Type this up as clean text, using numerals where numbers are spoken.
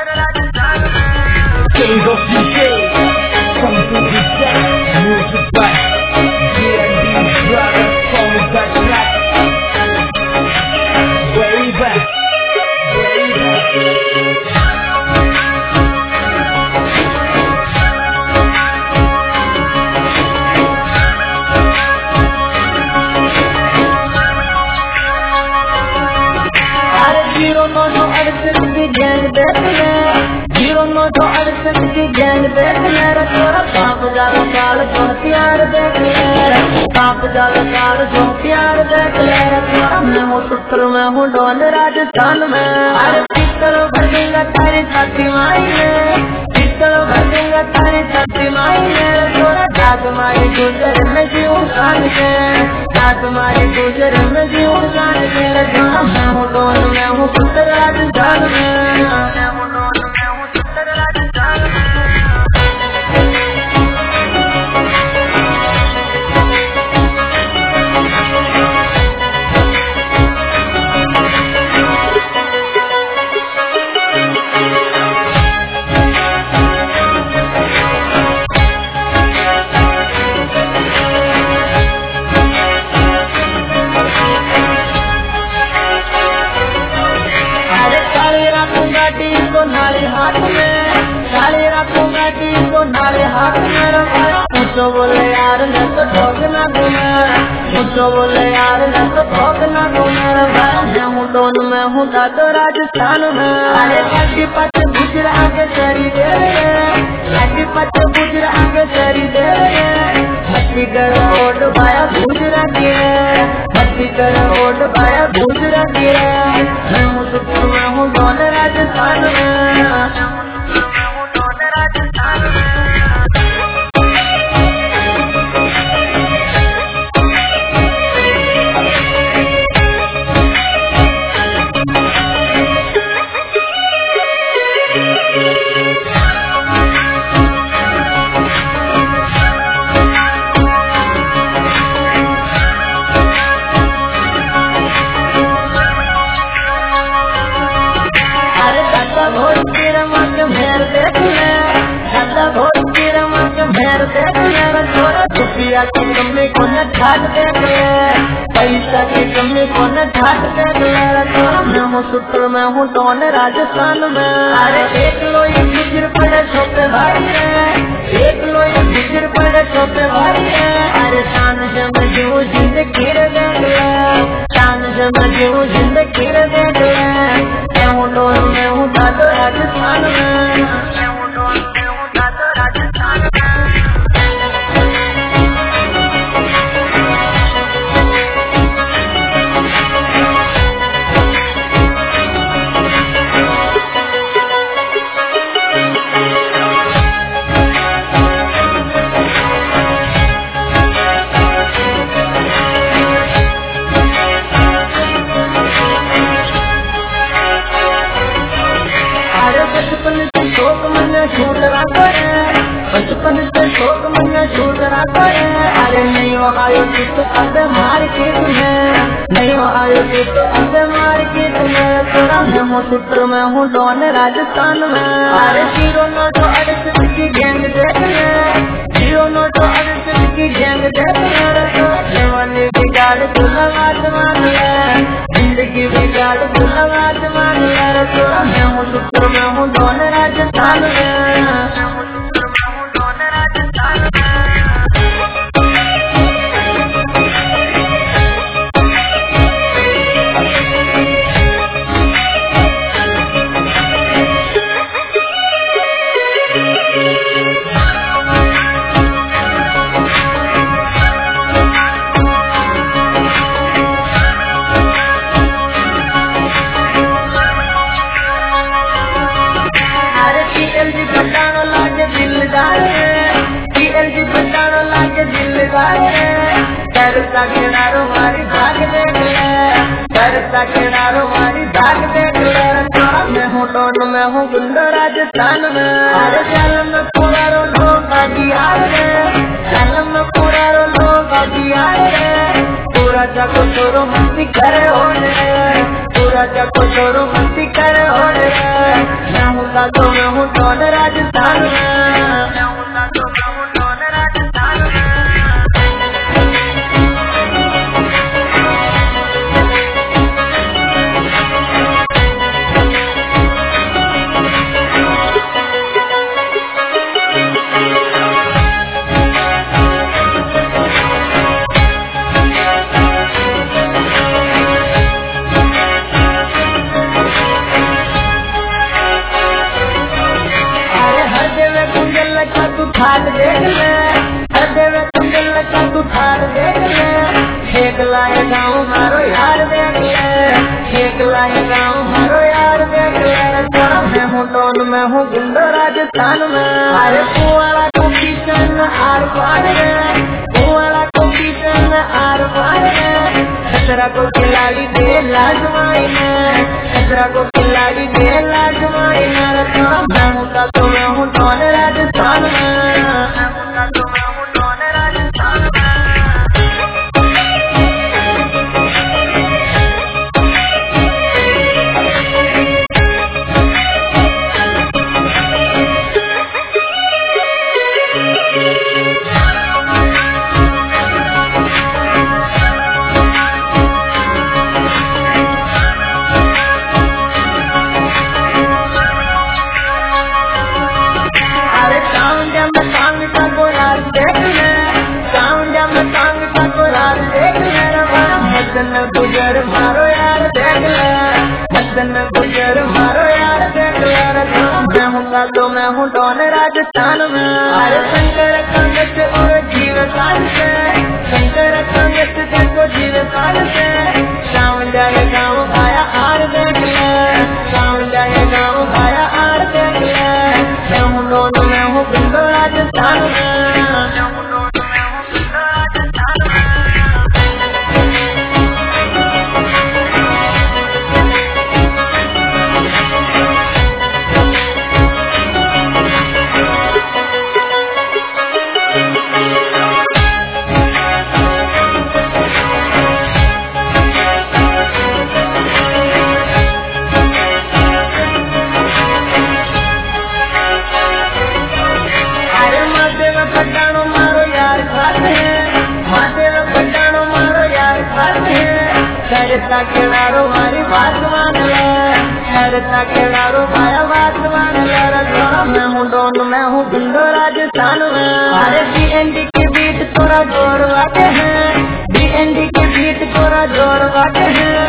King of DJ, come to the set, music back. D&D brother, call me back black. Way back, way back. Zero no अड़चन की gang देख ले, zero no तो अड़चन की gang देख ले, तोरा पाप जाला काल जो प्यार देख ले, पाप जाला काल जो प्यार देख ले, तोरा मैं हूँ सूत्र में हूँ डॉन राजस्थान में, अरे पिस्तल भर दूंगा तारी छाती माई में, पिस्तल भर दूंगा तारी छाती माई में, तोरा जात मारी गुजर में जीव शान के, जात मारी गुजर में जीव शान के, तोरा मैं हूँ डॉन में हूँ सूत्र राजस्थान में, नाले हाथ में, नाले रखूंगा को नाले हाथ में रखा, मुझको बोले यार मैं तो ठोकना दूंगा, मुझको बोले यार मैं तो ठोकना दूंगा, मैं हूँ डॉन में हूँ दादो राजस्थान में, अरे लाठी पट गुजर आगे चरी दे रहे, लाठी पट गुजर आगे चरी दे रहे, मच्छी कर ओट पाया गुजरा दिए, मच्छी कर ओट पाया गुजरा दिए, मैं हूँ सुपर में हूँ डॉन राजस्थान में। रुपया की कमी को न ठाक देख ले, पैसा की कमी को न ठाक देख ले, मैं हूँ सूत्र में हूँ डॉन राजस्थान में, अरे एक लोई गुजर पड़े छोटे भाई है, एक लोई गुजर पड़े छोटे भाई है, अरे शान से मैं जीव जिंदगी देख ले, शान से मैं जीव जिंदगी देख ले, मैं हूँ डॉन में हूँ दादो राजस्थान में। बचपन से शौक मैंने छूट रखा है, अरे नहीं हो आयोजित तो अब मार के तुम्हें, नहीं हो आयोजित तो अब मार के तुम्हें, तोरा मैं हूँ सूत्र में हूँ डॉन राजस्थान में, अरे जीरो नो तो अड़चन की गैंग देख ले, जीरो नो तो अड़चन की गैंग देख ले, जवानी बिगाड़ तू लगात मान ले, जिंदगी बिगाड़ तू लगात मान ले, तोरा मैं हूँ सूत्र में हूँ डॉन राजस्थान में। करता किनारो मारी भाग देख ले, करता किनारो मारी भाग देख ले, मैं हूँ डॉन में हूँ गुंडा राजस्थान में, अरे जालम में पूरा रो लोग आदि आ रहे, जालम में पूरा रो लोग आदि आ रहे, पूरा जाको चोरो मस्ती करे होने, पूरा जाको चोरो मस्ती करे होने, मैं हूँ होता तो मैं हूँ डॉन राजस्थान में। ठाट देख ले, हृदय में कुंडल लगा तू ठाट देख ले, एक लाए गाँव मारो यार देख ले, एक लाए गाँव मारो यार देख ले। मैं हूँ डॉन मैं हूँ गुंडा राजस्थान में। अरे कुआला को किशन आर पार है, कुआला को किशन आर पार है, खतरा को खिलाड़ी दे लाजवाई है, खतरा को खिलाड़ी दे लाजवाई है। मैं हूँ तो मैं हूँ डॉन राजस्थान में। गुजर मारो यार देख ले, मदन गुजर मारो यार देख ले। मैं हूँ तो मैं हूँ डॉन राजस्थान में। अरे शंकर कांग्रेस और जीव काल से, शंकर कांग्रेस देखो जीव काल से, शाम जाए गाँव खाया आर देख ले, शाम जाए गाँव खाया आर देख ले। मैं हूँ डॉन मैं हूँ गुंडा राजस्थान में। करता किनारो मारी बात मान ले, करता किनारो माया बात मान ले। मैं हूँ डॉन मैं हूँ गुंडा राजस्थान में। अरे BND के बीट थोड़ा जोर वाटे हैं, BND के बीट थोड़ा जोर वाटे हैं,